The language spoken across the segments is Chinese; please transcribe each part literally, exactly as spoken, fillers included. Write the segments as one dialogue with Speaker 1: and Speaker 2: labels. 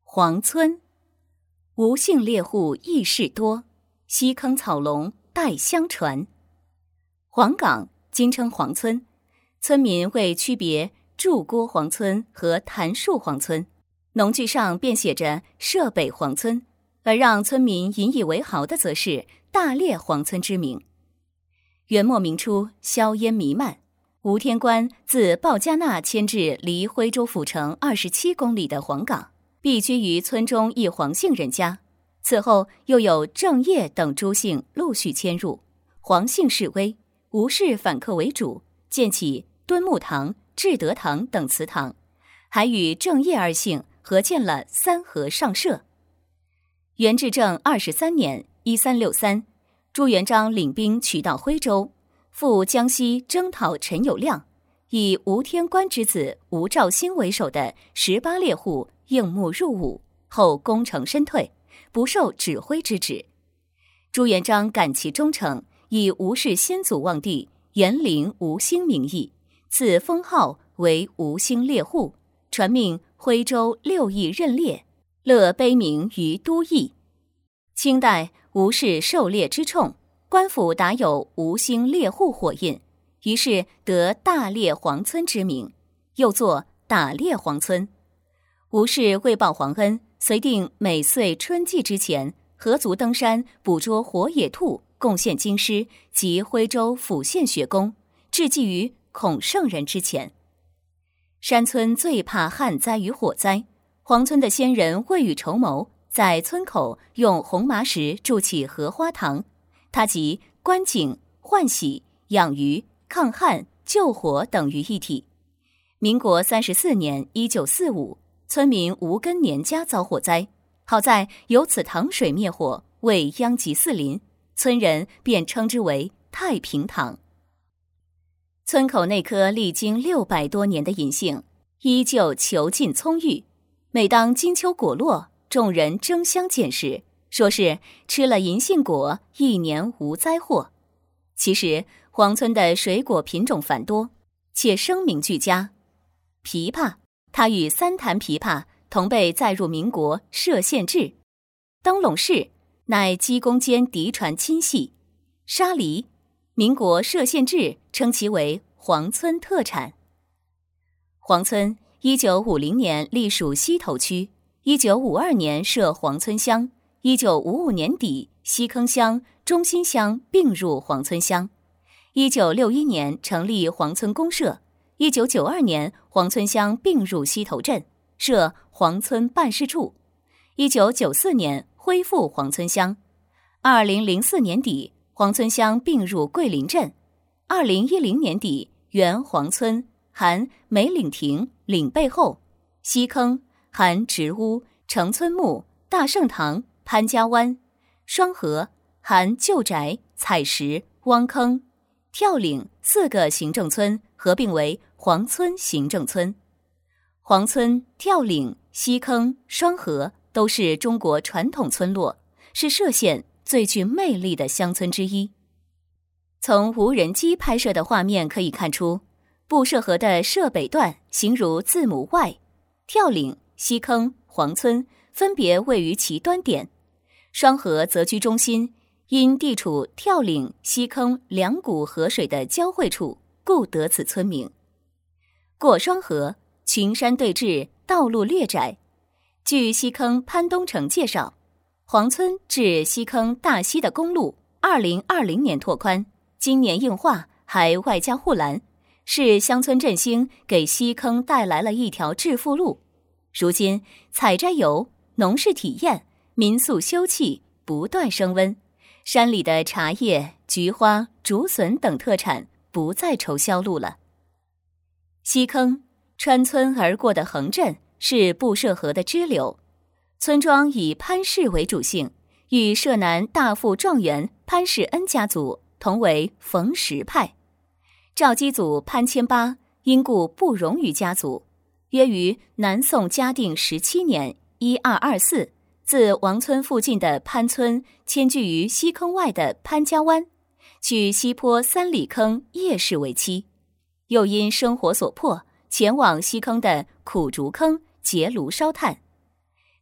Speaker 1: 黄村，吴姓猎户轶事多，西坑草笼代相传。黄岗今称黄村，村民会区别柱郭黄村和檀树黄村，农具上便写着设北黄村，而让村民引以为豪的则是大猎黄村之名。元末明初，硝烟弥漫，吴天官自鲍家那迁至离徽州府城二十七公里的黄岗，避居于村中一黄姓人家。此后又有郑业等诸姓陆续迁入，黄姓式微，吴氏反客为主，建起敦睦堂、至德堂等祠堂，还与郑业二姓合建了三和上社。元至正二十三年（一三六三），朱元璋领兵取道徽州，赴江西征讨陈友谅，以吴天官之子吴兆兴为首的十八猎户应募入伍，后功成身退，不受指挥之职。朱元璋感其忠诚，以吴氏先祖望帝延陵吴兴名义，赐封号为吴兴猎户，传命徽州六邑任猎，乐碑名于都邑。清代吴氏狩猎之宠，官府打有吴兴猎户火印，于是得大猎黄村之名，又作打猎黄村。吴氏为报皇恩，遂定每岁春季之前，合族登山捕捉活野兔，贡献京师及徽州府县学宫，致祭于孔圣人之前。山村最怕旱灾与火灾，黄村的先人未雨绸缪，在村口用红麻石筑起荷花塘，它集观景、换洗、养鱼、抗旱、救火等于一体。民国三十四年（一九四五），村民吴根年家遭火灾，好在有此塘水灭火，未殃及四邻，村人便称之为太平塘。村口那棵历经六百多年的银杏，依旧遒劲葱郁。每当金秋果落，众人争相捡食，说是吃了银杏果，一年无灾祸。其实黄村的水果品种繁多，且声名俱佳。枇杷，它与三坛枇杷同被载入民国歙县志。灯笼柿，乃鸡公间嫡传亲系。沙梨，民国歙县志称其为黄村特产。黄村一九五零年隶属西头区，一九五二年设黄村乡，一九五五年底西坑乡、中心乡并入黄村乡，一九六一年成立黄村公社，一九九二年黄村乡并入西头镇，设黄村办事处，一九九四年恢复黄村乡，二零零四年底黄村乡并入桂林镇，二零一零年底原黄村含梅岭亭、岭背后、西坑含植屋、城村木、大圣堂、潘家湾、双河含旧宅、采石、汪坑、跳岭四个行政村合并为黄村行政村。黄村、跳岭、西坑、双河都是中国传统村落，是歙县最具魅力的乡村之一。从无人机拍摄的画面可以看出，布社河的歙北段形如字母 Y， 跳岭、西坑、黄村分别位于其端点，双河则居中心，因地处跳岭、西坑两股河水的交汇处，故得此村名。过双河，群山对峙，道路略窄。据西坑潘东城介绍，黄村至西坑大溪的公路二零二零年拓宽，今年硬化，还外加护栏，是乡村振兴给西坑带来了一条致富路。如今采摘游、农事体验、民宿休憩不断升温，山里的茶叶、菊花、竹笋等特产不再愁销路了。西坑穿村而过的横镇是布社河的支流，村庄以潘氏为主姓，与社南大富状元潘世恩家族同为冯石派。赵姬祖潘千八因故不容于家族，约于南宋嘉定十七年（一二二四），自王村附近的潘村迁居于西坑外的潘家湾，娶西坡三里坑叶氏为妻，又因生活所迫，前往西坑的苦竹坑结庐烧炭。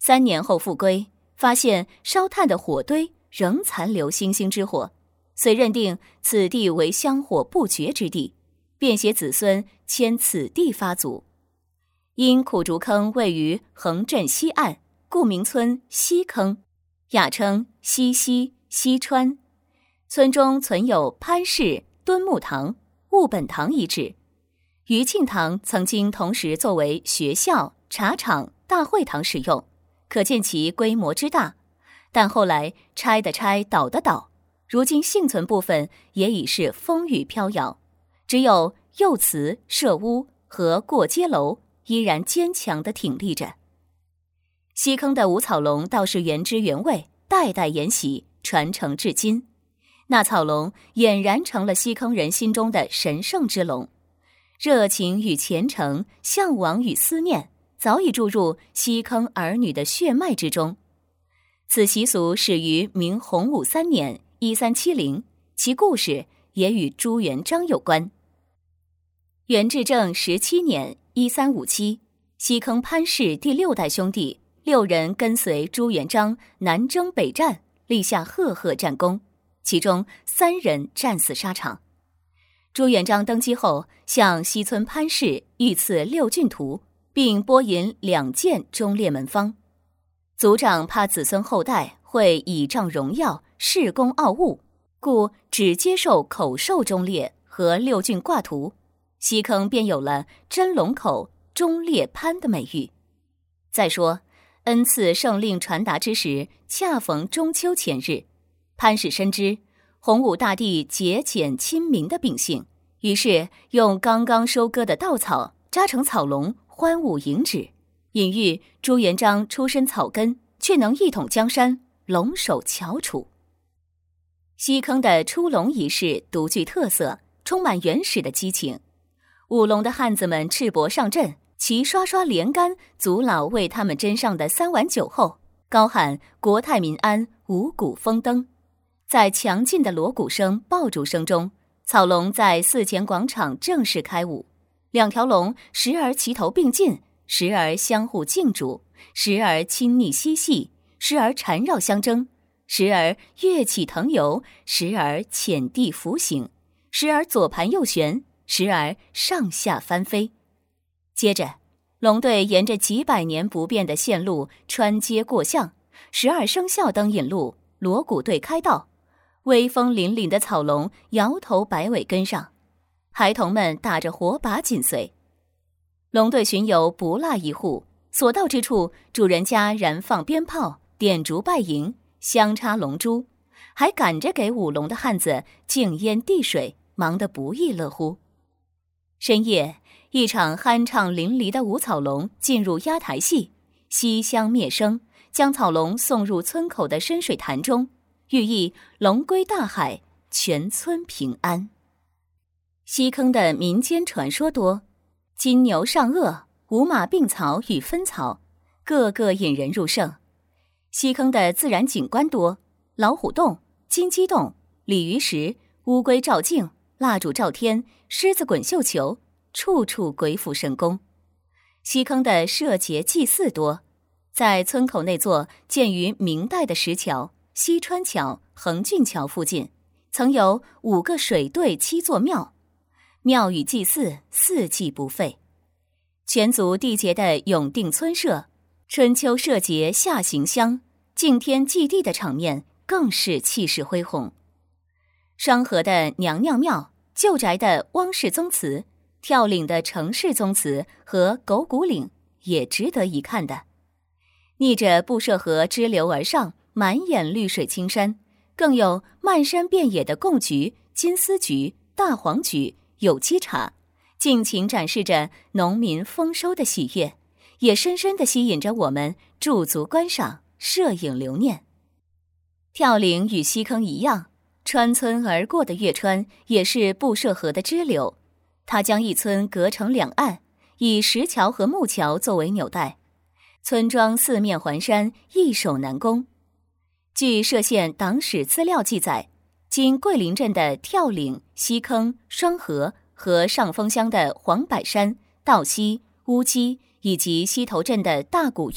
Speaker 1: 三年后复归，发现烧炭的火堆仍残留星星之火，遂认定此地为香火不绝之地，便携子孙迁此地发祖。因苦竹坑位于横镇西岸，故名村西坑，雅称西溪、西川。村中存有潘氏、敦木堂、务本堂遗址。余庆堂曾经同时作为学校、茶厂、大会堂使用，可见其规模之大。但后来拆的拆，倒的倒，如今幸存部分也已是风雨飘摇，只有右祠、社屋和过街楼依然坚强地挺立着。西坑的五草龙倒是原汁原味，代代沿袭，传承至今。那草龙俨然成了西坑人心中的神圣之龙，热情与虔诚，向往与思念，早已注入西坑儿女的血脉之中。此习俗始于明洪武三年一三七零，其故事也与朱元璋有关。元至正十七年一三五七，西坑潘氏第六代兄弟六人跟随朱元璋南征北战，立下赫赫战功，其中三人战死沙场。朱元璋登基后，向西村潘氏御赐六骏图，并拨银两件忠烈门方。族长怕子孙后代会倚仗荣耀，恃功傲物，故只接受口授忠烈和六骏挂图，西坑便有了真龙口忠烈潘的美誉。再说恩赐圣令传达之时，恰逢中秋前日，潘氏深知洪武大帝节俭亲民的秉性，于是用刚刚收割的稻草扎成草笼，欢舞迎旨，隐喻朱元璋出身草根，却能一统江山，龙首翘楚。西坑的出笼仪式独具特色，充满原始的激情。舞龙的汉子们赤膊上阵，齐刷刷连杆，族老为他们斟上的三碗酒后，高喊国泰民安，五谷丰登。在强劲的锣鼓声、爆竹声中，草龙在寺前广场正式开舞。两条龙时而齐头并进，时而相互竞逐，时而亲昵嬉戏，时而缠绕相争，时而跃起腾游，时而浅地浮行，时而左盘右旋，时而上下翻飞。接着龙队沿着几百年不变的线路穿街过巷，十二生肖灯引路，锣鼓队开道，威风凛凛的草龙摇头摆尾跟上，孩童们打着火把紧随。龙队巡游不落一户，所到之处，主人家燃放鞭炮，点烛拜迎，香插龙珠，还赶着给舞龙的汉子敬烟递水，忙得不亦乐乎。深夜，一场酣畅淋漓的舞草龙进入压台戏，西厢灭声，将草龙送入村口的深水潭中，寓意龙归大海，全村平安。西坑的民间传说多，金牛上颚，五马并草与分草，个个引人入胜。西坑的自然景观多，老虎洞、金鸡洞、鲤鱼石、乌龟照镜、蜡烛照天、狮子滚绣球，处处鬼斧神工。西坑的社节祭祀多，在村口那座建于明代的石桥西川桥、横郡桥附近，曾有五个水队七座庙，庙宇祭祀四季不废。全族缔结的永定村社，春秋社节下行香，敬天祭地的场面更是气势恢宏。双河的娘娘庙、旧宅的汪氏宗祠、跳岭的程氏宗祠和狗骨岭也值得一看的。逆着布社河支流而上，满眼绿水青山，更有漫山遍野的贡菊、金丝菊、大黄菊、有机茶，尽情展示着农民丰收的喜悦，也深深地吸引着我们驻足观赏、摄影留念。跳岭与西坑一样，穿村而过的月川也是布社河的支流，它将一村隔成两岸，以石桥和木桥作为纽带，村庄四面环山，易守难攻。据歙县党史资料记载，今桂林镇的跳岭、西坑、双河和上峰乡的黄柏山、道西、乌鸡，以及西头镇的大古运、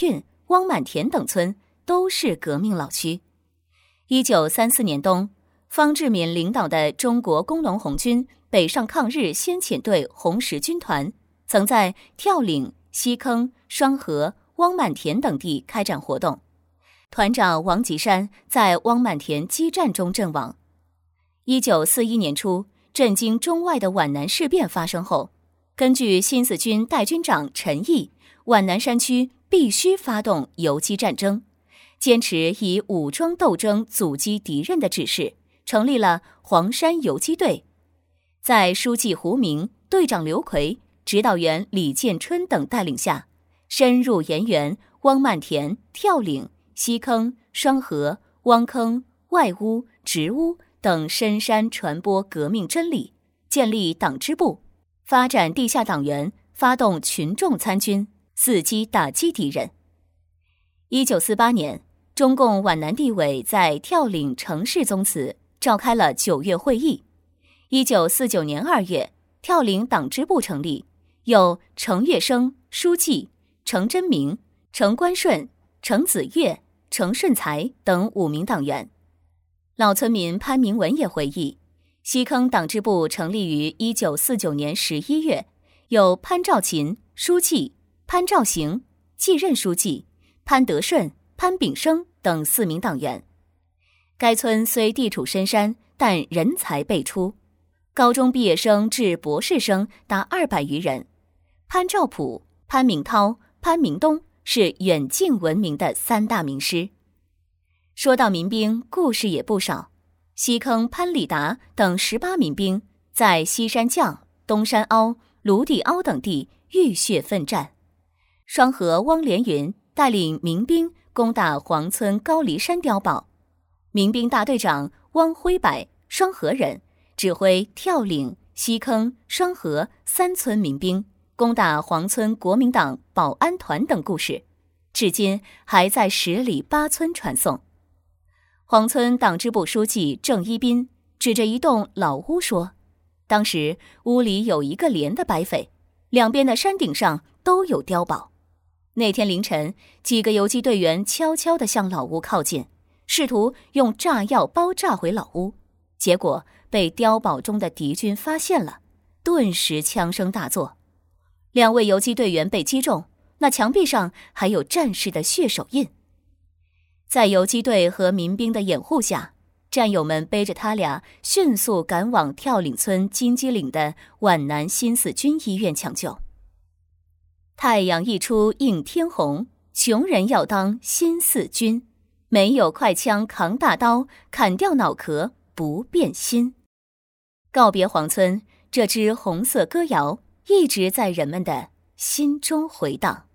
Speaker 1: 汪满田等村都是革命老区。一九三四年冬，方志敏领导的中国工农红军北上抗日先遣队红十军团，曾在跳岭、西坑、双河、汪满田等地开展活动。团长王吉山在汪满田激战中阵亡。一九四一年初，震惊中外的皖南事变发生后，根据新四军代军长陈毅皖南山区必须发动游击战争，坚持以武装斗争阻击敌人的指示，成立了黄山游击队。在书记胡明、队长刘奎、指导员李建春等带领下，深入盐源、汪满田、跳岭、西坑、双河、汪坑、外屋、直屋等深山传播革命真理，建立党支部，发展地下党员，发动群众参军，伺机打击敌人。一九四八年，中共皖南地委在跳岭城市宗祠召开了九月会议。一九四九年二月，跳岭党支部成立，有程月生书记、程真明、程关顺、程子月、程顺才等五名党员。老村民潘明文也回忆，西坑党支部成立于一九四九年十一月，有潘兆勤书记、潘兆行继任书记、潘德顺、潘炳生等四名党员。该村虽地处深山，但人才辈出，高中毕业生至博士生达二百余人。潘兆普、潘明涛、潘明东是远近闻名的三大名师。说到民兵，故事也不少。西坑潘礼达等十八民兵在西山绛、东山凹、芦地凹等地浴血奋战。双河汪连云带领民兵攻打黄村高黎山碉堡，民兵大队长汪辉柏，双河人，指挥跳岭、西坑、双河三村民兵攻打黄村国民党保安团等故事，至今还在十里八村传颂。黄村党支部书记郑一斌指着一栋老屋说，当时屋里有一个连的白匪，两边的山顶上都有碉堡。那天凌晨，几个游击队员悄悄地向老屋靠近，试图用炸药包炸回老屋，结果被碉堡中的敌军发现了，顿时枪声大作，两位游击队员被击中，那墙壁上还有战士的血手印。在游击队和民兵的掩护下，战友们背着他俩迅速赶往跳岭村金鸡岭的皖南新四军医院抢救。太阳一出映天红，穷人要当新四军，没有快枪扛大刀，砍掉脑壳不变心。告别黄村，这支红色歌谣一直在人们的心中回荡。